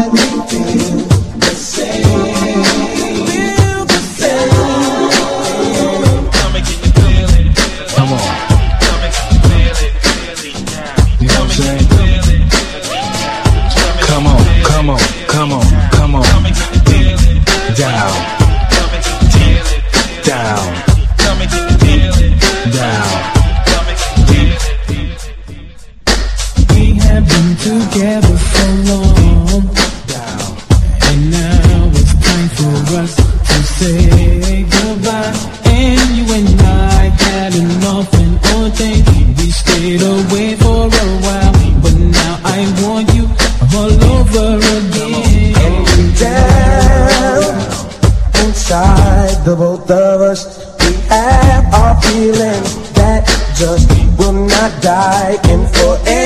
that we feel the same. Feel the same. Come and get the feeling. Come on. Come and get the feeling. You know what I'm saying? Come on, come on, come on, come on. Down. Down. Down. We have been together so long. Down. And now it's time for us to say goodbye. And you and I had enough and all day. We stayed away for a while, but now I want you all over again. And down inside the both of us, we have our feelings that just will not die in forever.